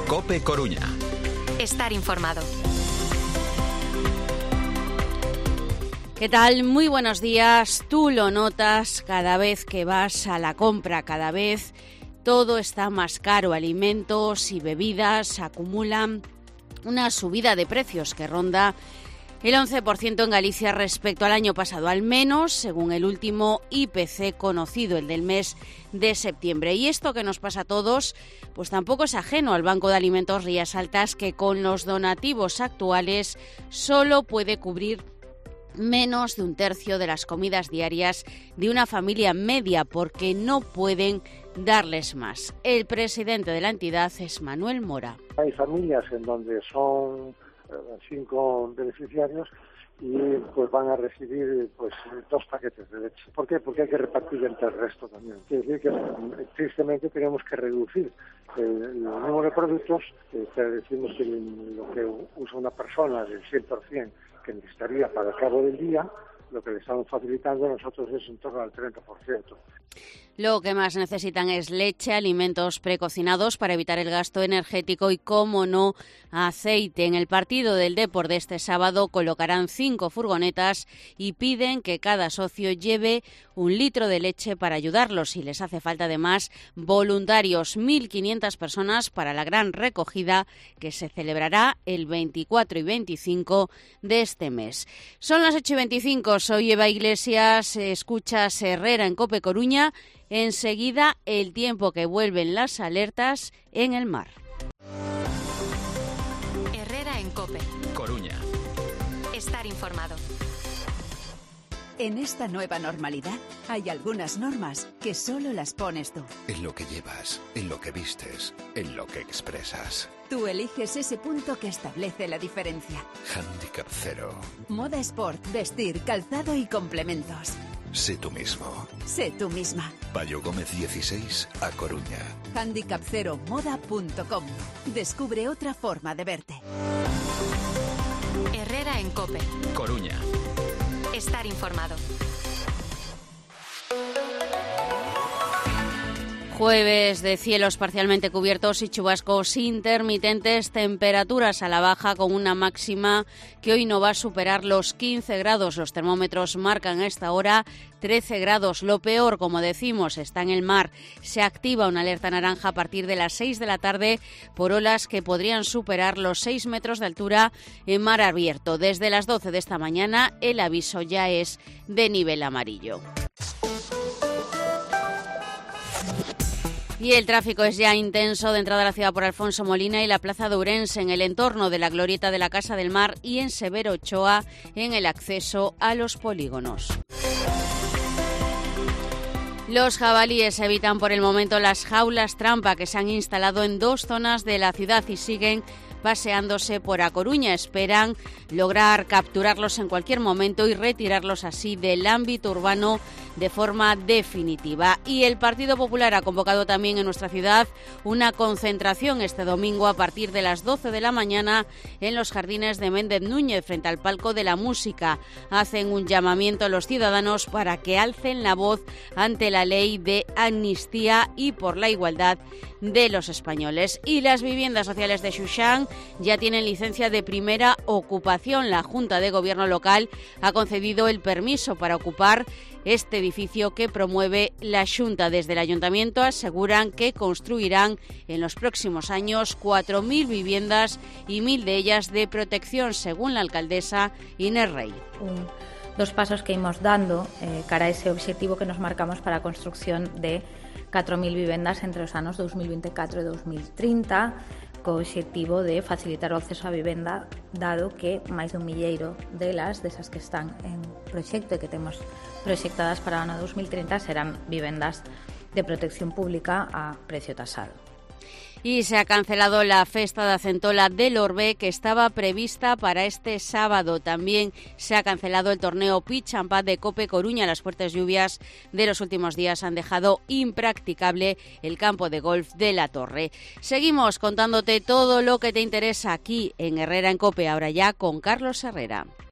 COPE Coruña. Estar informado. ¿Qué tal? Muy buenos días. Tú lo notas cada vez que vas a la compra, cada vez todo está más caro. Alimentos y bebidas acumulan una subida de precios que ronda el 11% en Galicia respecto al año pasado, al menos según el último IPC conocido, el del mes de septiembre. Y esto que nos pasa a todos, pues tampoco es ajeno al Banco de Alimentos Rías Altas, que con los donativos actuales solo puede cubrir menos de un tercio de las comidas diarias de una familia media, porque no pueden darles más. El presidente de la entidad es Manuel Mora. Hay familias en donde son 5 beneficiarios y pues van a recibir 2 paquetes de leche. ¿Por qué? Porque hay que repartir entre el resto también. Quiere decir que tristemente tenemos que reducir el número de productos, que decimos que lo que usa una persona del 100% que necesitaría para el cabo del día, lo que le estamos facilitando a nosotros es en torno al 30%. Lo que más necesitan es leche, alimentos precocinados para evitar el gasto energético y, como no, aceite. En el partido del Depor de este sábado colocarán 5 furgonetas y piden que cada socio lleve 1 litro de leche para ayudarlos. Y les hace falta además voluntarios, 1.500 personas para la gran recogida que se celebrará el 24 y 25 de este mes. Son las 8:25, soy Eva Iglesias, escuchas Herrera en COPE Coruña. Enseguida, el tiempo, que vuelven las alertas en el mar. Herrera en COPE Coruña. Estar informado. En esta nueva normalidad hay algunas normas que solo las pones tú. En lo que llevas, en lo que vistes, en lo que expresas. Tú eliges ese punto que establece la diferencia. Handicap Cero. Moda Sport, vestir, calzado y complementos. Sé tú mismo. Sé tú misma. Payo Gómez 16, A Coruña. handicapceromoda.com. Descubre otra forma de verte. Herrera en COPE Coruña. Estar informado. Jueves de cielos parcialmente cubiertos y chubascos intermitentes, temperaturas a la baja con una máxima que hoy no va a superar los 15 grados. Los termómetros marcan a esta hora 13 grados. Lo peor, como decimos, está en el mar. Se activa una alerta naranja a partir de las 6 de la tarde por olas que podrían superar los 6 metros de altura en mar abierto. Desde las 12 de esta mañana el aviso ya es de nivel amarillo. Y el tráfico es ya intenso de entrada a la ciudad por Alfonso Molina y la Plaza de Ourense, en el entorno de la glorieta de la Casa del Mar, y en Severo Ochoa en el acceso a los polígonos. Los jabalíes evitan por el momento las jaulas trampa que se han instalado en 2 zonas de la ciudad y siguen paseándose por A Coruña. Esperan lograr capturarlos en cualquier momento y retirarlos así del ámbito urbano de forma definitiva. Y el Partido Popular ha convocado también en nuestra ciudad una concentración este domingo a partir de las 12 de la mañana en los jardines de Méndez Núñez, frente al Palco de la Música. Hacen un llamamiento a los ciudadanos para que alcen la voz ante la ley de amnistía y por la igualdad de los españoles. Y las viviendas sociales de Xuxán ya tienen licencia de primera ocupación. La Junta de Gobierno local ha concedido el permiso para ocupar este edificio que promueve la Xunta. Desde el Ayuntamiento aseguran que construirán en los próximos años 4.000 viviendas y 1.000 de ellas de protección, según la alcaldesa Inés Rey. 2 pasos que imos dando cara a ese objetivo que nos marcamos para a construcción de 4.000 vivendas entre os anos 2024 e 2030, co obxectivo de facilitar o acceso á vivenda, dado que máis de 1 milleiro desas que están en proxecto e que temos proxectadas para o ano 2030 serán vivendas de protección pública a precio tasado. Y se ha cancelado la Festa da Centola del Orbe, que estaba prevista para este sábado. También se ha cancelado el torneo Pitch and Pad de COPE Coruña. Las fuertes lluvias de los últimos días han dejado impracticable el campo de golf de La Torre. Seguimos contándote todo lo que te interesa aquí en Herrera en COPE, ahora ya con Carlos Herrera.